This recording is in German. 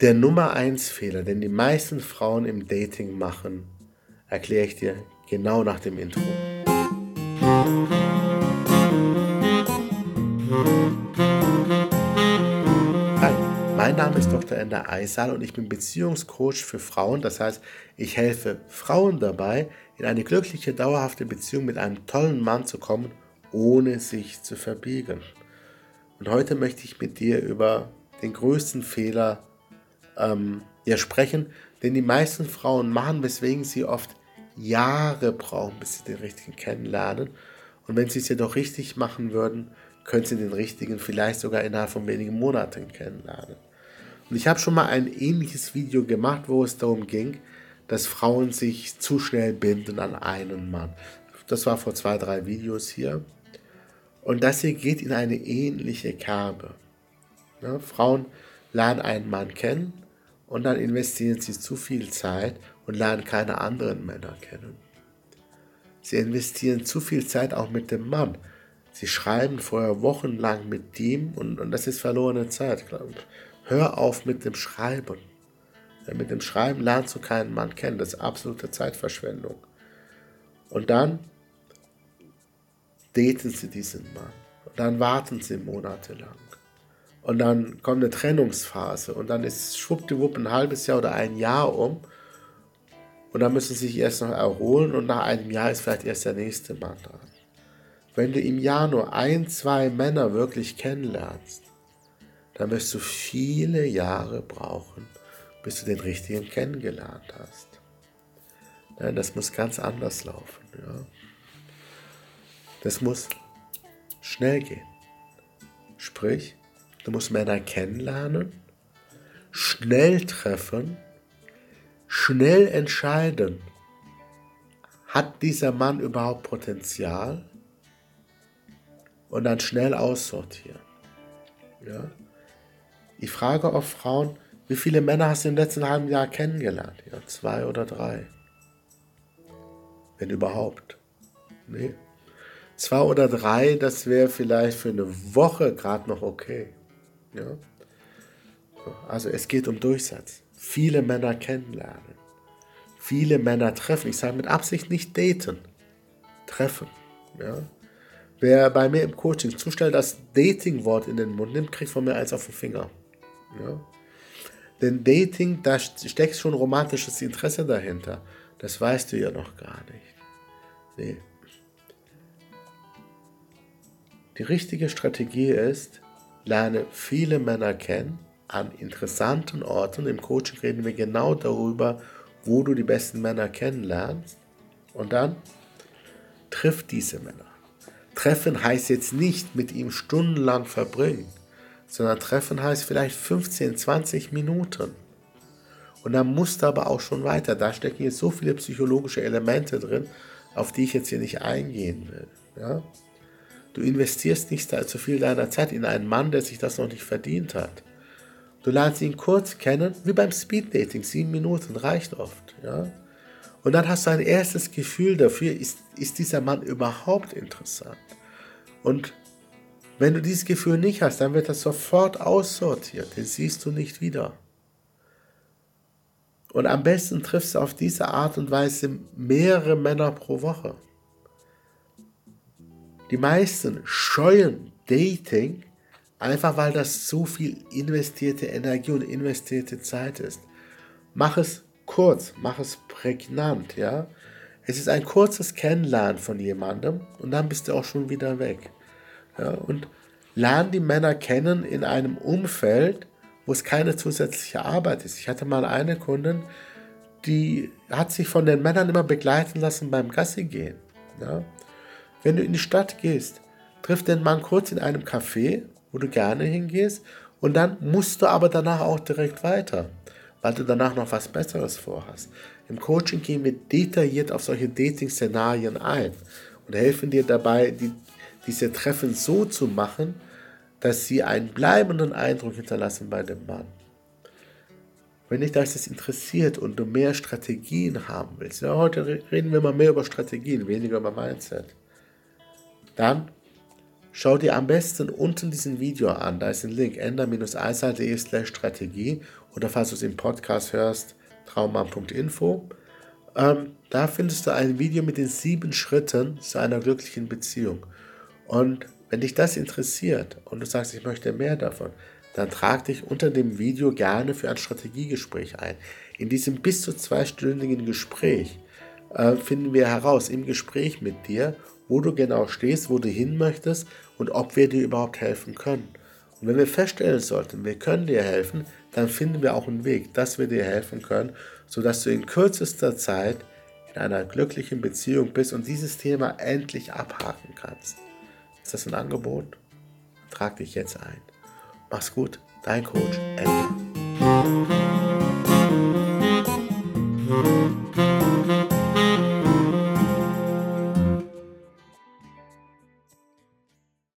Der Nummer 1 Fehler, den die meisten Frauen im Dating machen, erkläre ich dir genau nach dem Intro. Hi, mein Name ist Dr. Ender Eisal und ich bin Beziehungscoach für Frauen. Das heißt, ich helfe Frauen dabei, in eine glückliche, dauerhafte Beziehung mit einem tollen Mann zu kommen, ohne sich zu verbiegen. Und heute möchte ich mit dir über den größten Fehler sprechen, den die meisten Frauen machen, weswegen sie oft Jahre brauchen, bis sie den richtigen kennenlernen. Und wenn sie es jedoch richtig machen würden, können sie den richtigen vielleicht sogar innerhalb von wenigen Monaten kennenlernen. Und ich habe schon mal ein ähnliches Video gemacht, wo es darum ging, dass Frauen sich zu schnell binden an einen Mann. Das war vor 2-3 Videos hier. Und das hier geht in eine ähnliche Kerbe. Ja, Frauen lernen einen Mann kennen und dann investieren sie zu viel Zeit und lernen keine anderen Männer kennen. Sie investieren zu viel Zeit auch mit dem Mann. Sie schreiben vorher wochenlang mit ihm und das ist verlorene Zeit. Hör auf mit dem Schreiben. Ja, mit dem Schreiben lernst du keinen Mann kennen. Das ist absolute Zeitverschwendung. Und dann daten sie diesen Mann. Und dann warten sie monatelang. Und dann kommt eine Trennungsphase. Und dann ist schwuppdiwupp ein halbes Jahr oder ein Jahr um. Und dann müssen sie sich erst noch erholen. Und nach einem Jahr ist vielleicht erst der nächste Mann dran. Wenn du im Jahr nur 1-2 Männer wirklich kennenlernst, dann wirst du viele Jahre brauchen, bis du den richtigen kennengelernt hast. Ja, das muss ganz anders laufen. Ja. Das muss schnell gehen. Sprich, du musst Männer kennenlernen, schnell treffen, schnell entscheiden, hat dieser Mann überhaupt Potenzial? Und dann schnell aussortieren. Ja? Ich frage oft Frauen, wie viele Männer hast du im letzten halben Jahr kennengelernt? Ja, 2 oder 3. Wenn überhaupt. Nee. 2 oder 3, das wäre vielleicht für eine Woche gerade noch okay. Ja? Also es geht um Durchsatz. Viele Männer kennenlernen. Viele Männer treffen. Ich sage mit Absicht nicht daten. Treffen. Ja? Wer bei mir im Coaching zu schnell das Dating-Wort in den Mund nimmt, kriegt von mir eins auf den Finger. Ja? Denn Dating, da steckt schon romantisches Interesse dahinter. Das weißt du ja noch gar nicht. Nee. Die richtige Strategie ist, lerne viele Männer kennen an interessanten Orten. Im Coaching reden wir genau darüber, wo du die besten Männer kennenlernst. Und dann triff diese Männer. Treffen heißt jetzt nicht mit ihm stundenlang verbringen, sondern Treffen heißt vielleicht 15, 20 Minuten. Und dann musst du aber auch schon weiter. Da stecken jetzt so viele psychologische Elemente drin, auf die ich jetzt hier nicht eingehen will. Ja? Du investierst nicht zu viel deiner Zeit in einen Mann, der sich das noch nicht verdient hat. Du lernst ihn kurz kennen, wie beim Speeddating, 7 Minuten reicht oft. Ja? Und dann hast du ein erstes Gefühl dafür, ist dieser Mann überhaupt interessant? Und wenn du dieses Gefühl nicht hast, dann wird das sofort aussortiert. Den siehst du nicht wieder. Und am besten triffst du auf diese Art und Weise mehrere Männer pro Woche. Die meisten scheuen Dating, einfach weil das zu viel investierte Energie und investierte Zeit ist. Mach es kurz, mach es prägnant, ja. Es ist ein kurzes Kennenlernen von jemandem und dann bist du auch schon wieder weg. Ja, und lern die Männer kennen in einem Umfeld, wo es keine zusätzliche Arbeit ist. Ich hatte mal eine Kundin, die hat sich von den Männern immer begleiten lassen beim Gassi gehen. Ja. Wenn du in die Stadt gehst, triff den Mann kurz in einem Café, wo du gerne hingehst, und dann musst du aber danach auch direkt weiter, weil du danach noch was Besseres vorhast. Im Coaching gehen wir detailliert auf solche Dating-Szenarien ein und helfen dir dabei, diese Treffen so zu machen, dass sie einen bleibenden Eindruck hinterlassen bei dem Mann. Wenn dich das interessiert und du mehr Strategien haben willst, ja, heute reden wir mal mehr über Strategien, weniger über Mindset, dann schau dir am besten unten diesen Video an, da ist ein Link, ender-eisal.de/Strategie oder falls du es im Podcast hörst, traummann.info. Da findest du ein Video mit den 7 Schritten zu einer glücklichen Beziehung. Und wenn dich das interessiert und du sagst, ich möchte mehr davon, dann trag dich unter dem Video gerne für ein Strategiegespräch ein. In diesem bis zu 2-stündigen Gespräch finden wir heraus im Gespräch mit dir, wo du genau stehst, wo du hin möchtest und ob wir dir überhaupt helfen können. Und wenn wir feststellen sollten, wir können dir helfen, dann finden wir auch einen Weg, dass wir dir helfen können, sodass du in kürzester Zeit in einer glücklichen Beziehung bist und dieses Thema endlich abhaken kannst. Ist das ein Angebot? Trag dich jetzt ein. Mach's gut, dein Coach, Ende.